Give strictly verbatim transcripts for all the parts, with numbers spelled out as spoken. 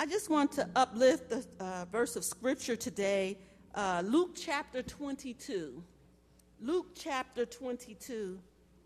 I just want to uplift the uh, verse of scripture today, uh, Luke chapter twenty-two. Luke chapter twenty-two.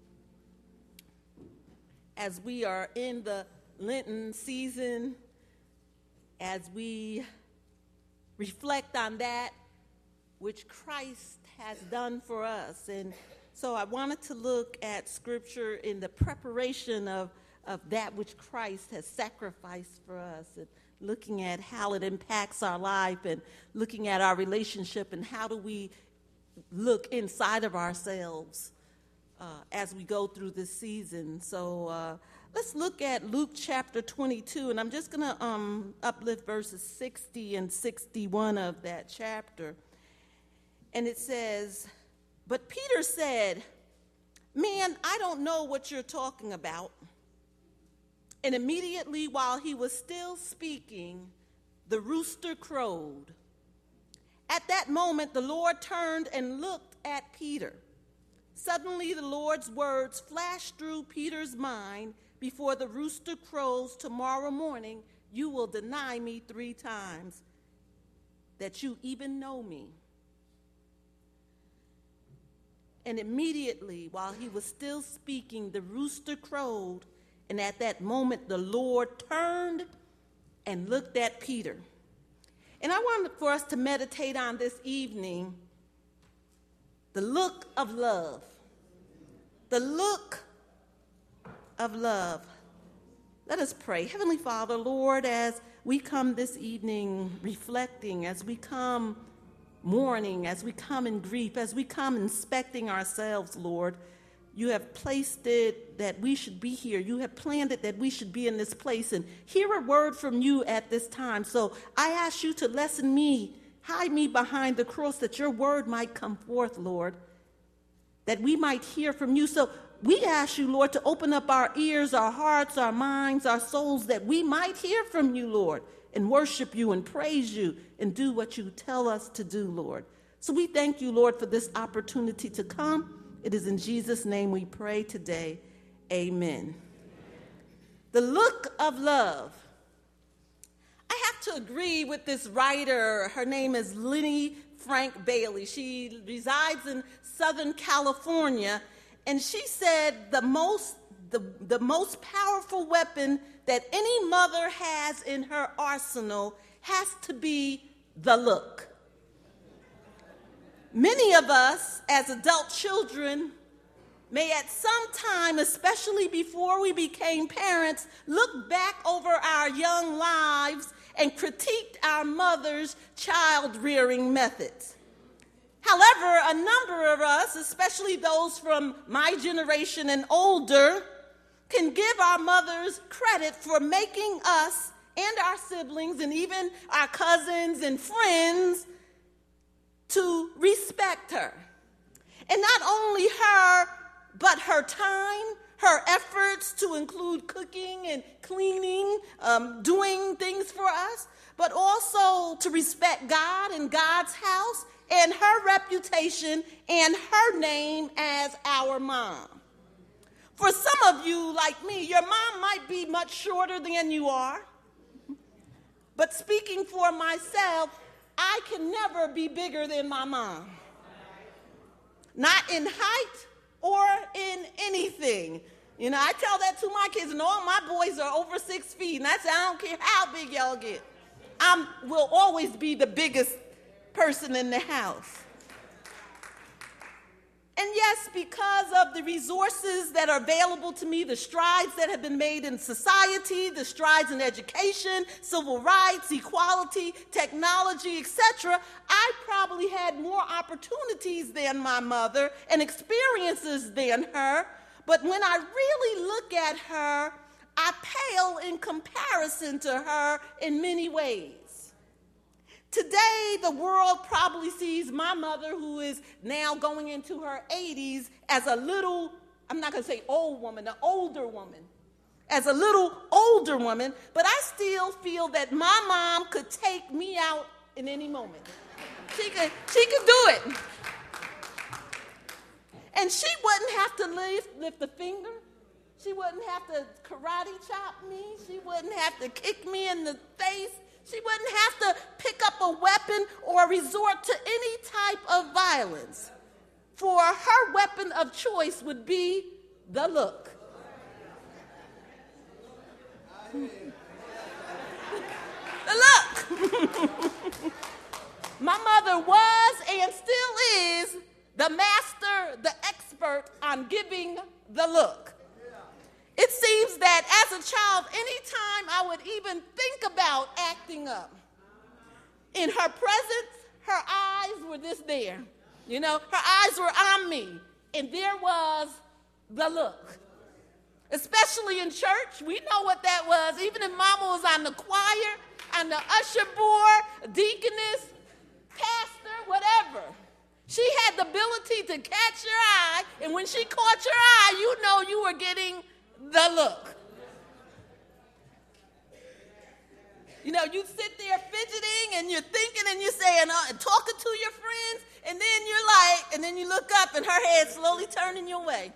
As we are in the Lenten season, as we reflect on that which Christ has done for us. And so I wanted to look at scripture in the preparation of, of that which Christ has sacrificed for us, and looking at how it impacts our life, and looking at our relationship, and how do we look inside of ourselves uh, as we go through this season. So uh, let's look at Luke chapter twenty-two, and I'm just going to um, uplift verses sixty and sixty-one of that chapter. And it says, "But Peter said, 'Man, I don't know what you're talking about.' And immediately while he was still speaking, the rooster crowed. At that moment, the Lord turned and looked at Peter. Suddenly, the Lord's words flashed through Peter's mind, 'Before the rooster crows tomorrow morning, you will deny me three times, that you even know me.' And immediately, while he was still speaking, the rooster crowed. And at that moment, the Lord turned and looked at Peter." And I wanted for us to meditate on this evening the look of love. The look of love. Let us pray. Heavenly Father, Lord, as we come this evening reflecting, as we come mourning, as we come in grief, as we come inspecting ourselves, Lord, you have placed it that we should be here. You have planned it that we should be in this place and hear a word from you at this time. So I ask you to lessen me, hide me behind the cross, that your word might come forth, Lord, that we might hear from you. So we ask you, Lord, to open up our ears, our hearts, our minds, our souls, that we might hear from you, Lord, and worship you and praise you and do what you tell us to do, Lord. So we thank you, Lord, for this opportunity to come. It is in Jesus' name we pray today. Amen. The look of love. I have to agree with this writer. Her name is Lenny Frank Bailey. She resides in Southern California, and she said the most the, the most powerful weapon that any mother has in her arsenal has to be the look. Many of us, as adult children, may at some time, especially before we became parents, look back over our young lives and critiqued our mother's child-rearing methods. However, a number of us, especially those from my generation and older, can give our mothers credit for making us and our siblings and even our cousins and friends to respect her. And not only her, but her time, her efforts to include cooking and cleaning, um, doing things for us, but also to respect God and God's house and her reputation and her name as our mom. For some of you, like me, your mom might be much shorter than you are. But speaking for myself, I can never be bigger than my mom. Not in height or in anything. You know, I tell that to my kids, and all my boys are over six feet, and I say, I don't care how big y'all get. I will always be the biggest person in the house. And yes, because of the resources that are available to me, the strides that have been made in society, the strides in education, civil rights, equality, technology, et cetera, I probably had more opportunities than my mother and experiences than her. But when I really look at her, I pale in comparison to her in many ways. Today, the world probably sees my mother, who is now going into her eighties, as a little, I'm not going to say old woman, an older woman, as a little older woman, but I still feel that my mom could take me out in any moment. She could, she could do it. And she wouldn't have to lift, lift a finger. She wouldn't have to karate chop me. She wouldn't have to kick me in the face. She wouldn't have to pick up a weapon or resort to any type of violence. For her weapon of choice would be the look. The look. My mother was and still is the master, the expert on giving the look. It seems that as a child, anytime I would even think about acting up, in her presence, her eyes were this there. You know, her eyes were on me, and there was the look. Especially in church, we know what that was. Even if mama was on the choir, on the usher board, deaconess, pastor, whatever. She had the ability to catch your eye, and when she caught your eye, you know you were getting the look. You know, you sit there fidgeting, and you're thinking, and you're saying, uh, and talking to your friends, and then you're like, and then you look up, and her head slowly turning your way.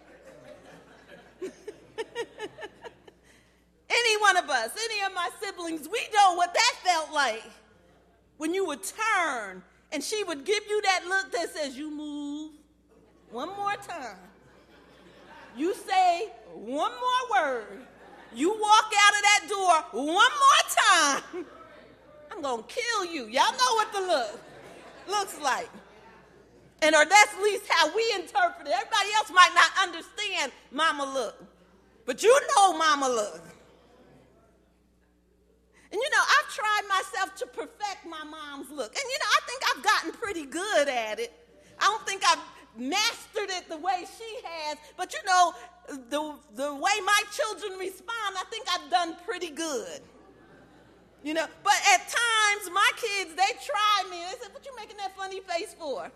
Any one of us, any of my siblings, we know what that felt like when you would turn and she would give you that look that says, you move one more time. You say one more word. You walk out of that door one more time. I'm going to kill you. Y'all know what the look looks like. And or that's at least how we interpret it. Everybody else might not understand mama look. But you know mama look. And you know, I've tried myself to perfect my mom's look. And you know, I think I've gotten pretty good at it. I don't think I've mastered it the way she has. But you know, the, the way my children respond, I think I've done pretty good. You know, but at times, my kids, they try me. They say, what you making that funny face for?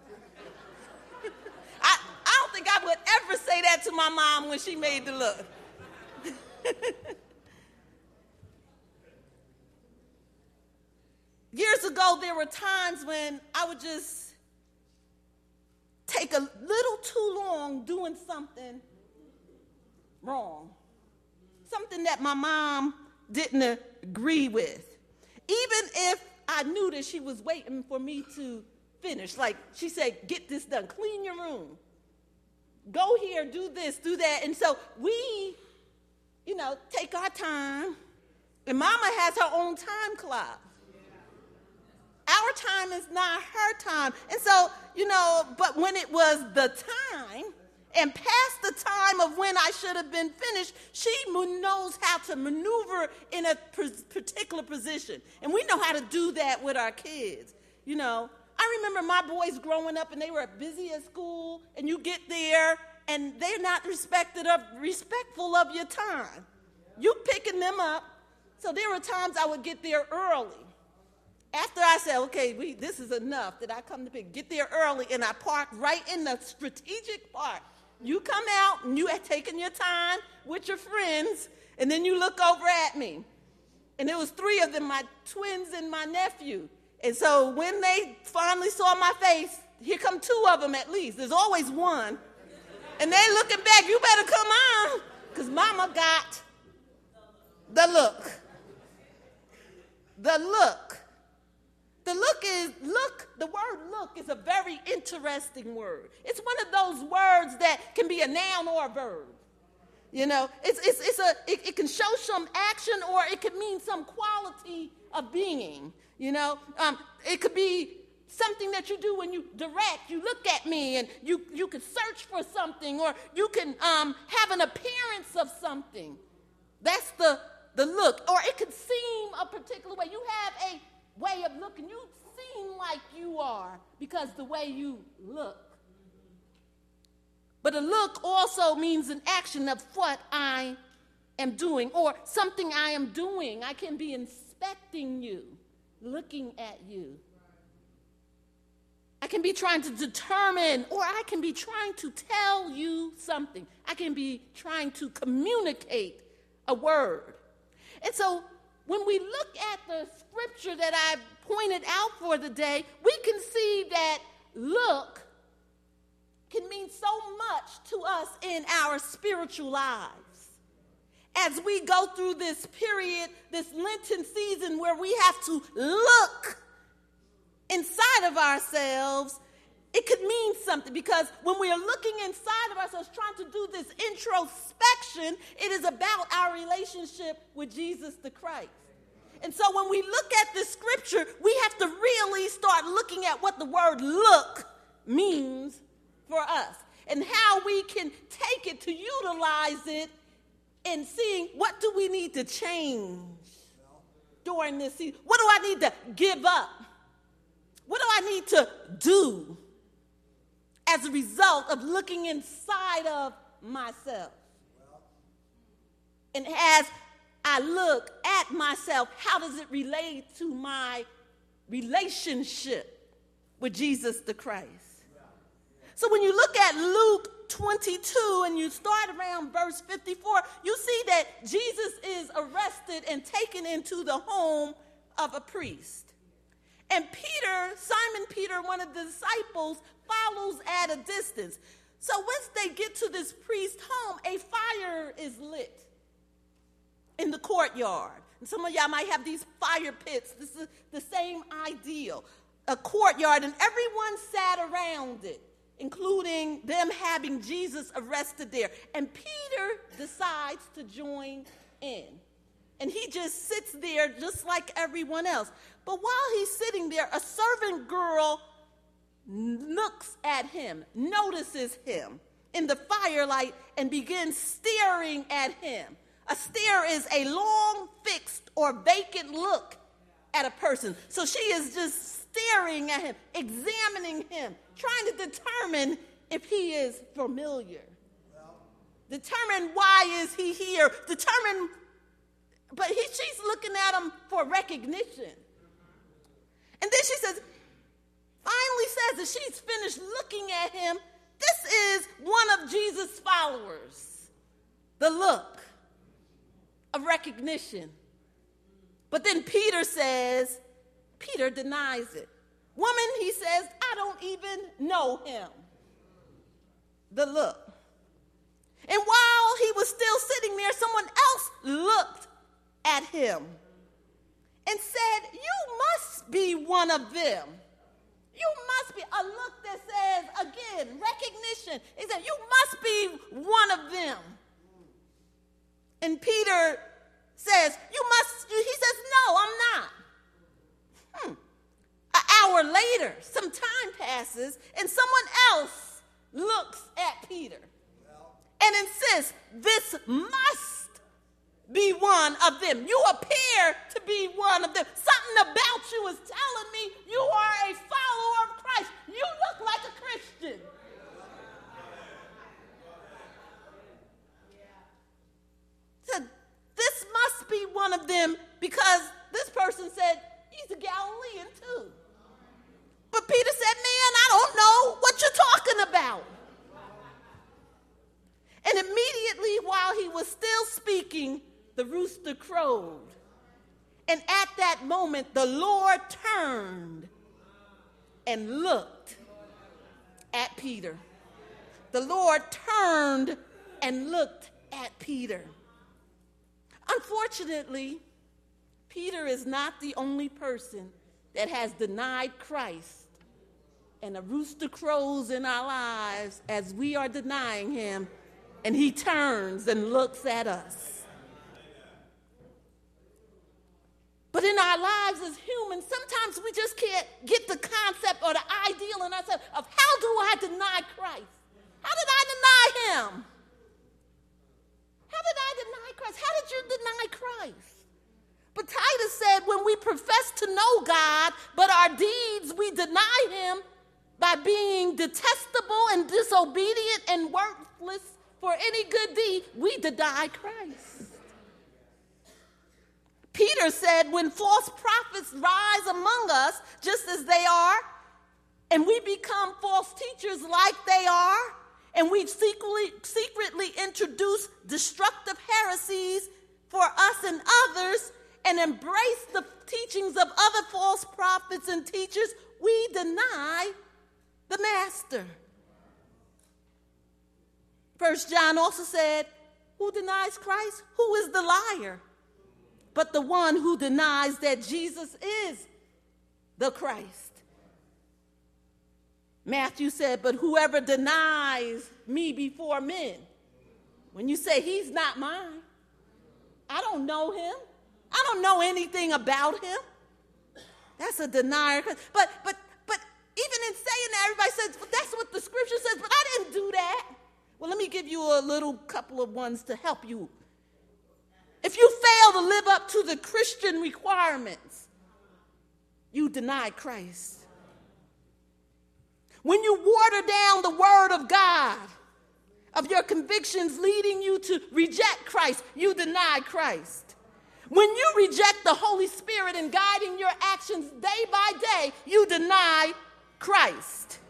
I, I don't think I would ever say that to my mom when she made the look. Years ago, there were times when I would just take a little too long doing something wrong, something that my mom didn't agree with, even if I knew that she was waiting for me to finish. Like she said, get this done, clean your room, go here, do this, do that. And so we, you know, take our time, and mama has her own time clock. Our time is not her time. And so, you know, but when it was the time and past the time of when I should have been finished, she knows how to maneuver in a particular position. And we know how to do that with our kids. You know, I remember my boys growing up, and they were busy at school, and you get there and they're not respected of, respectful of your time. You picking them up. So there were times I would get there early. After I said, okay, we, this is enough, that I come to pick, get there early, and I park right in the strategic part. You come out, and you had taken your time with your friends, and then you look over at me. And there was three of them, my twins and my nephew. And so when they finally saw my face, here come two of them at least. There's always one. And they looking back, you better come on, because mama got the look. The look. The look is, look, the word look is a very interesting word. It's one of those words that can be a noun or a verb. You know, it's, it's, it's a, it, it can show some action, or it could mean some quality of being. You know, um, it could be something that you do when you direct. You look at me, and you, you can search for something, or you can um, have an appearance of something. That's the, the look. Or it could seem a particular way. You have a way of looking. You seem like you are because the way you look. But a look also means an action of what I am doing, or something I am doing. I can be inspecting you, looking at you. I can be trying to determine, or I can be trying to tell you something. I can be trying to communicate a word. And so when we look at the scripture that I pointed out for the day, we can see that look can mean so much to us in our spiritual lives. as we go through this period, this Lenten season where we have to look inside of ourselves, it could mean something, because when we are looking inside of ourselves, trying to do this introspection, it is about our relationship with Jesus the Christ. And so when we look at this scripture, we have to really start looking at what the word look means for us and how we can take it to utilize it in seeing what do we need to change during this season. What do I need to give up? What do I need to do as a result of looking inside of myself? And as I look at myself, how does it relate to my relationship with Jesus the Christ? So when you look at Luke twenty-two and you start around verse fifty-four, you see that Jesus is arrested and taken into the home of a priest. And Peter, Simon Peter, one of the disciples, follows at a distance. So once they get to this priest's home, a fire is lit in the courtyard. And some of y'all might have these fire pits. This is the same ideal. A courtyard, and everyone sat around it, including them having Jesus arrested there. And Peter decides to join in. And he just sits there just like everyone else. But while he's sitting there, a servant girl looks at him, notices him in the firelight, and begins staring at him. A stare is a long, fixed, or vacant look at a person. So she is just staring at him, examining him, trying to determine if he is familiar. Determine why is he here. Determine, but he, she's looking at him for recognition. And then she says, finally says that she's finished looking at him. This is one of Jesus' followers. The look of recognition. But then Peter says, Peter denies it. Woman, he says, I don't even know him. The look. And while he was still sitting there, someone else looked at him and said, you must be one of them. You must be. A look that says, again, recognition. He said, you must be one of them. And Peter says, you must, he says, no, I'm not. Hmm. An hour later, some time passes, and someone else looks at Peter and insists, this must be one of them. You appear to be one of them. Something about you is telling me you are a follower of Christ. You look like a Christian. So this must be one of them, because this person said, he's a Galilean too. But Peter said, man, I don't know what you're talking about. And immediately while he was still speaking, the rooster crowed. And at that moment, the Lord turned and looked at Peter. The Lord turned and looked at Peter. Unfortunately, Peter is not the only person that has denied Christ. And a rooster crows in our lives as we are denying him, and he turns and looks at us. But in our lives as humans, sometimes we just can't get the concept or the ideal in ourselves of how do I deny Christ? How did I deny him? How did I deny Christ? How did you deny Christ? But Titus said when we profess to know God, but our deeds we deny him by being detestable and disobedient and worthless for any good deed, we deny Christ. Peter said when false prophets rise among us, just as they are, and we become false teachers like they are, and we secretly, secretly introduce destructive heresies for us and others, and embrace the teachings of other false prophets and teachers, we deny the master. First John also said, who denies Christ? Who is the liar? But the one who denies that Jesus is the Christ. Matthew said, but whoever denies me before men. When you say he's not mine, I don't know him. I don't know anything about him. That's a denier. But but but even in saying that, everybody says, well, that's what the scripture says, but I didn't do that. Well, let me give you a little couple of ones to help you. If you fail to live up to the Christian requirements, you deny Christ. When you water down the word of God, of your convictions leading you to reject Christ, you deny Christ. When you reject the Holy Spirit and guiding your actions day by day, you deny Christ.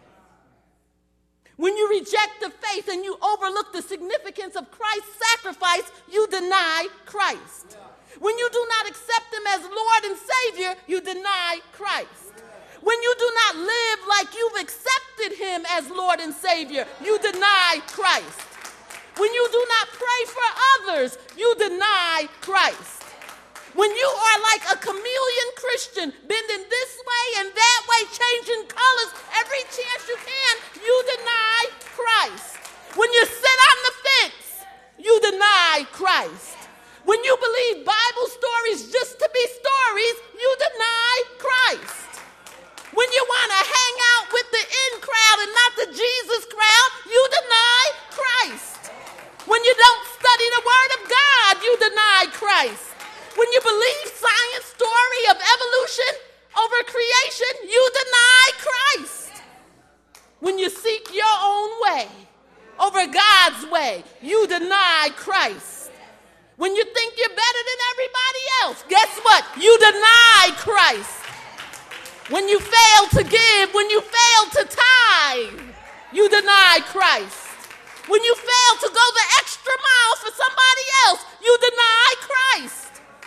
When you reject the faith and you overlook the significance of Christ's sacrifice, you deny Christ. When you do not accept him as Lord and Savior, you deny Christ. When you do not live like you've accepted him as Lord and Savior, you deny Christ. When you do not pray for others, you deny Christ. When you are like a chameleon Christian, bending this way and that way, changing colors every chance you can, you deny Christ. When you sit on the fence, you deny Christ. When you believe Bible stories just to be stories, you deny Christ. When you want to hang out with the in crowd and not the Jesus crowd, you deny Christ. When you don't study the word of God, you deny Christ. When you believe science story of evolution over creation, you deny Christ. When you seek your own way over God's way, you deny Christ. When you think you're better than everybody else, guess what? You deny Christ. When you fail to give, when you fail to tithe, you deny Christ. When you fail to go the extra mile for somebody else, you deny Christ.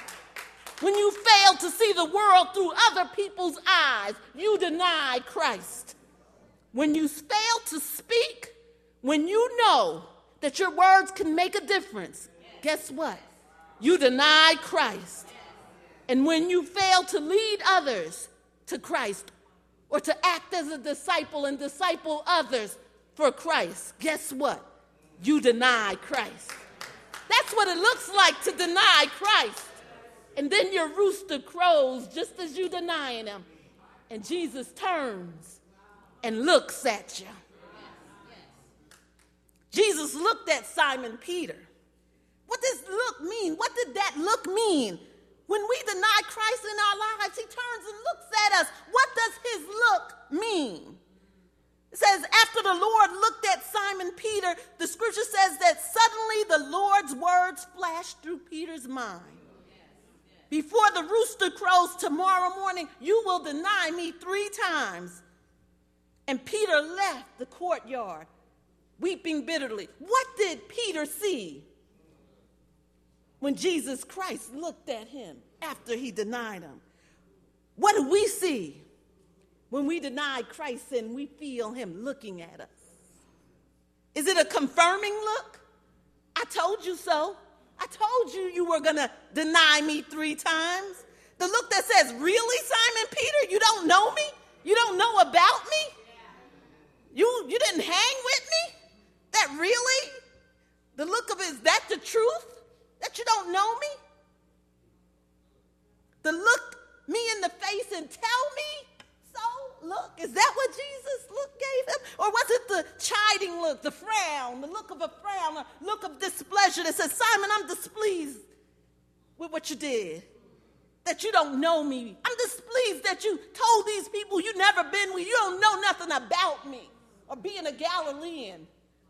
When you fail to see the world through other people's eyes, you deny Christ. When you fail to speak, when you know that your words can make a difference, guess what? You deny Christ. And when you fail to lead others to Christ or to act as a disciple and disciple others for Christ, guess what? You deny Christ. That's what it looks like to deny Christ. And then your rooster crows just as you denying him. And Jesus turns and looks at you. Jesus looked at Simon Peter. What does look mean? What did that look mean? When we deny Christ in our lives, he turns and looks at us. What does his look mean? It says, after the Lord looked at Simon Peter, the scripture says that suddenly the Lord's words flashed through Peter's mind. Before the rooster crows tomorrow morning, you will deny me three times. And Peter left the courtyard, weeping bitterly. What did Peter see when Jesus Christ looked at him after he denied him? What do we see when we deny Christ and we feel him looking at us? Is it a confirming look? I told you so. I told you you were going to deny me three times. The look that says, really, Simon Peter? You don't know me? You don't know about me? You, you didn't hang with me? That really? The look of it, is that the truth? That you don't know me? The look me in the face and tell me, so look, is that what Jesus look gave him? Or was it the chiding look, the frown, the look of a frown, a look of displeasure that says, Simon, I'm displeased with what you did, that you don't know me. I'm displeased that you told these people you never been with, you don't know nothing about me, or being a Galilean.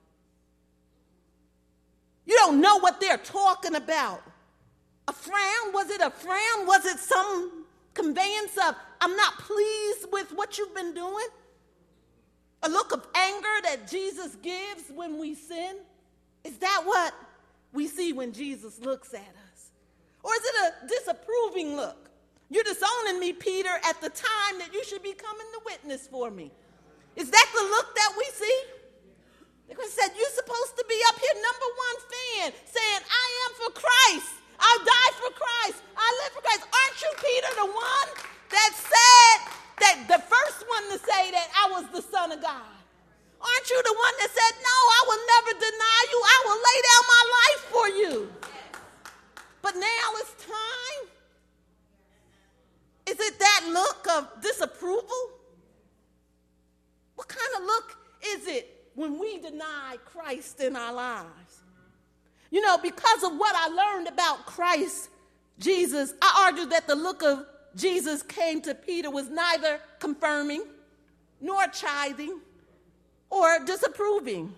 You don't know what they're talking about. A frown? Was it a frown? Was it some conveyance of, I'm not pleased with what you've been doing? A look of anger that Jesus gives when we sin? Is that what we see when Jesus looks at us? Or is it a disapproving look? You're disowning me, Peter, at the time that you should be coming to witness for me. Is that the look that we see? Because it said you're supposed to be up here, number one fan, saying, I am for Christ. I'll die for Christ. I live for Christ. Aren't you, Peter, the one that said, that the first one to say that I was the Son of God? Aren't you the one that said, no, I will never deny you. I will lay down my life for you. But now it's time. Is it that look of disapproval? What kind of look is it when we deny Christ in our lives? You know, because of what I learned about Christ Jesus, I argue that the look of Jesus came to Peter was neither confirming nor chiding or disapproving.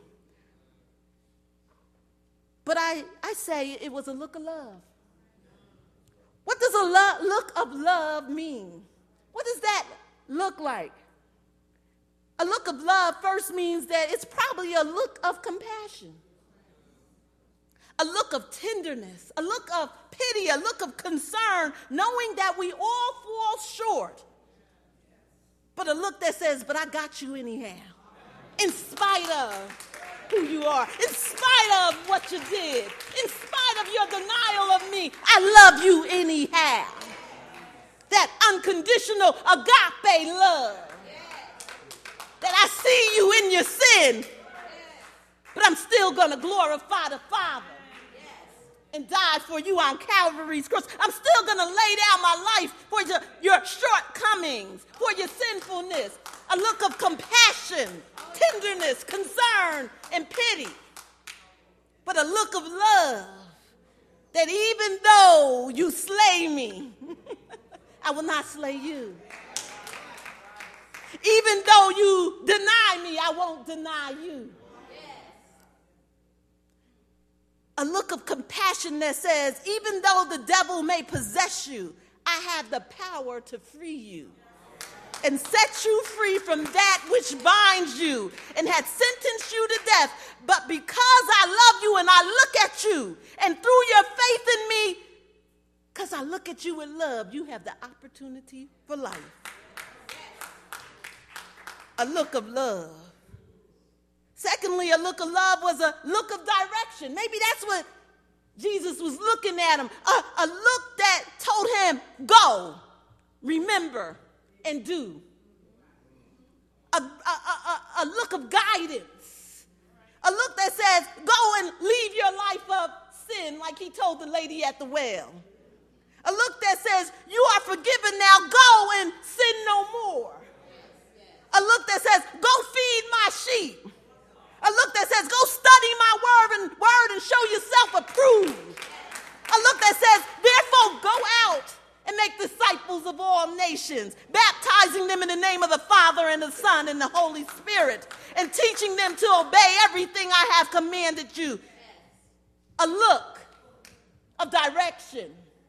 But I, I say it was a look of love. What does a lo- look of love mean? What does that look like? A look of love first means that it's probably a look of compassion, a look of tenderness, a look of pity, a look of concern, knowing that we all fall short. But a look that says, but I got you anyhow, in spite of who you are, in spite of what you did, in spite of your denial of me, I love you anyhow. That unconditional agape love. That I see you in your sin, but I'm still going to glorify the Father and die for you on Calvary's cross. I'm still going to lay down my life for your, your shortcomings, for your sinfulness. A look of compassion, tenderness, concern, and pity. But a look of love that even though you slay me, I will not slay you. Even though you deny me, I won't deny you. A look of compassion that says, even though the devil may possess you, I have the power to free you and set you free from that which binds you and had sentenced you to death. But because I love you and I look at you, and through your faith in me, because I look at you with love, you have the opportunity for life. A look of love. Secondly, a look of love was a look of direction. Maybe that's what Jesus was looking at him. A, a look that told him, go, remember, and do. A, a, a, a look of guidance. A look that says, go and leave your life of sin, like he told the lady at the well. A look that says, you are forgiven now, go and sin no more. A look that says, go feed my sheep. A look that says, go study my word and word and show yourself approved. A look that says, therefore go out and make disciples of all nations, baptizing them in the name of the Father and the Son and the Holy Spirit, and teaching them to obey everything I have commanded you. A look of direction.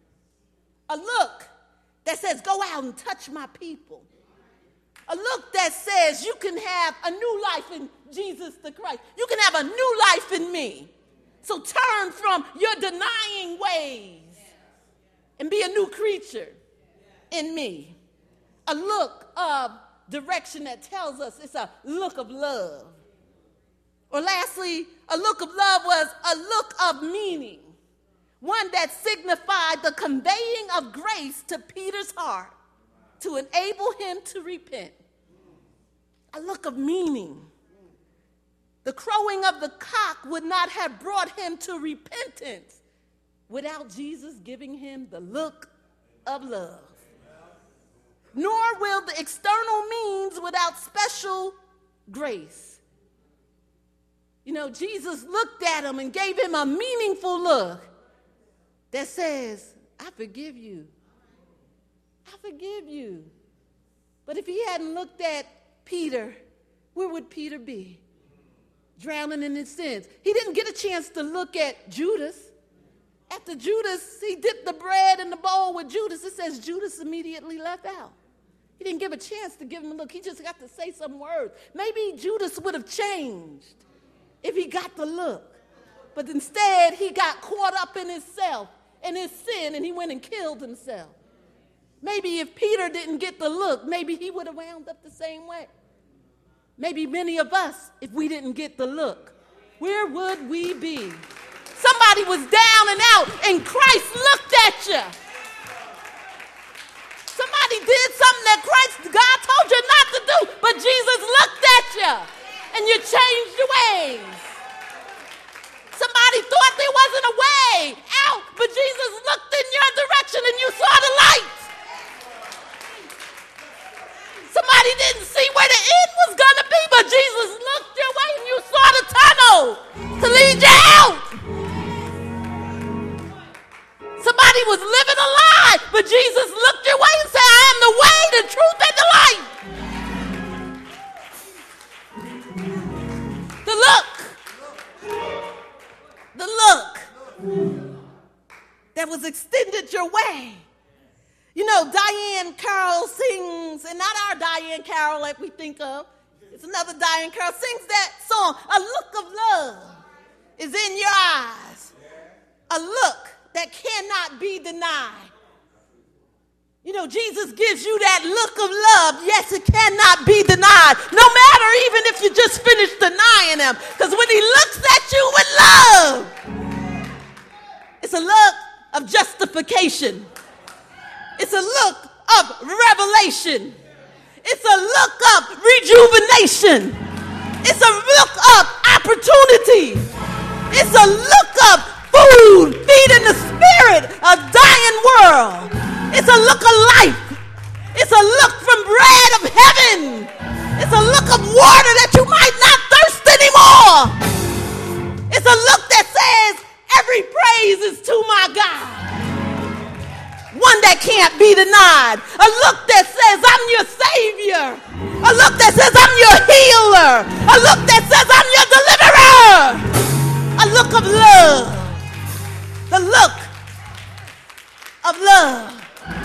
A look that says, go out and touch my people. A look that says you can have a new life in Jesus the Christ. You can have a new life in me. So turn from your denying ways and be a new creature in me. A look of direction that tells us it's a look of love. Or lastly, a look of love was a look of meaning. One that signified the conveying of grace to Peter's heart to enable him to repent. A look of meaning. The crowing of the cock would not have brought him to repentance without Jesus giving him the look of love. Nor will the external means without special grace. You know, Jesus looked at him and gave him a meaningful look that says, I forgive you. I forgive you. But if he hadn't looked at Peter, where would Peter be? Drowning in his sins. He didn't get a chance to look at Judas. After Judas, he dipped the bread in the bowl with Judas. It says Judas immediately left out. He didn't give a chance to give him a look. He just got to say some words. Maybe Judas would have changed if he got the look. But instead, he got caught up in himself and his sin, and he went and killed himself. Maybe if Peter didn't get the look, maybe he would have wound up the same way. maybe many of us, if we didn't get the look, where would we be? Somebody was down and out, and Christ looked at you. Somebody did something that Christ, God told you not to do, but Jesus looked at you, and you changed your ways. Somebody thought there wasn't a way out, but Jesus looked in your direction, and you saw the light. Somebody didn't see where the end was going to be, but Jesus looked your way, and you saw the tunnel to lead you out. Somebody was living a lie, but Jesus looked your way and said, I am the way, the truth, and the light. The look. The look that was extended your way. You know, Diane Carroll sings, and not our Diane Carroll like we think of. It's another Diane Carroll sings that song, A Look of Love is in your eyes. A look that cannot be denied. You know, Jesus gives you that look of love. Yes, it cannot be denied. No matter even if you just finished denying him. Because when he looks at you with love, it's a look of justification. It's a look of revelation. It's a look of rejuvenation. It's a look of opportunity. It's a look of food, feeding the spirit, a dying world. It's a look of life. It's a look from bread of heaven. It's a look of water that you might not thirst anymore. It's a look that says, every praise is to my God. One that can't be denied. A look that says, I'm your Savior. A look that says, I'm your healer. A look that says, I'm your deliverer. A look of love. The look of love.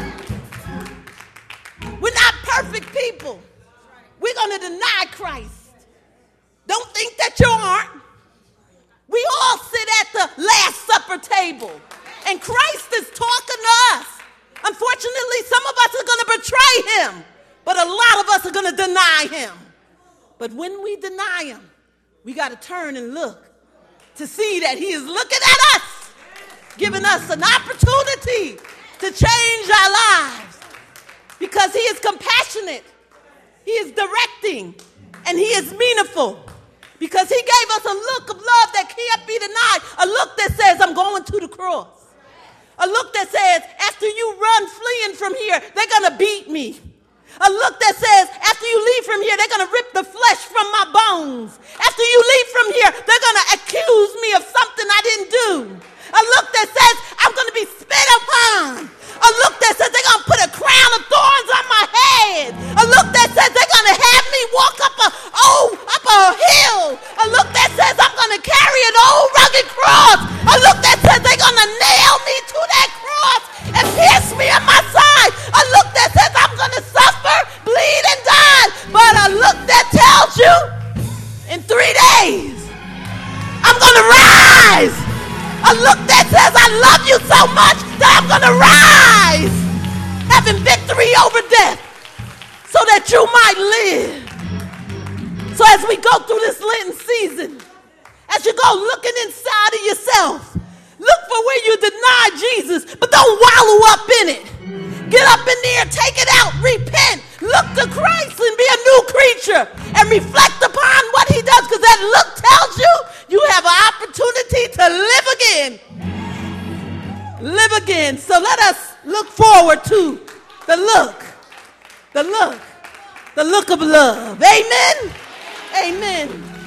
We're not perfect people. We're going to deny Christ. Don't think that you aren't. We all sit at the Last Supper table, and Christ is talking to us. Unfortunately, some of us are going to betray him, but a lot of us are going to deny him. But when we deny him, we got to turn and look to see that he is looking at us, giving us an opportunity to change our lives, because he is compassionate, he is directing, and he is meaningful, because he gave us a look of love that can't be denied, a look that says, I'm going to the cross, a look that says, after you run fleeing from here, they're going to beat me. A look that says, after you leave from here, they're going to rip the flesh from my bones. After you leave from here, they're going to accuse me of something I didn't do. A look that says, I'm going to be spit upon. A look that says, they're going to put a crown of thorns on my head. A look that says, they're going to have me walk up a, oh, up a hill. A look that says, I'm going to carry an old rugged cross. A look that says, they're going to nail me to that cross and pierce me in my side. A look that says, I'm going to suffer, bleed, and die. But a look that tells you, in three days, I'm going to rise. A look that says, I love you so much that I'm going to rise, having victory over death, so that you might live. So as we go through this Lenten season, as you go looking inside of yourself, look for where you deny Jesus, but don't wallow up in it. Get up in there, take it out, repent, look to Christ and be a new creature, and reflect upon what he does, because that look tells you you have an opportunity to live again. Live again. So let us look forward to the look, the look, the look of love. Amen. Amen.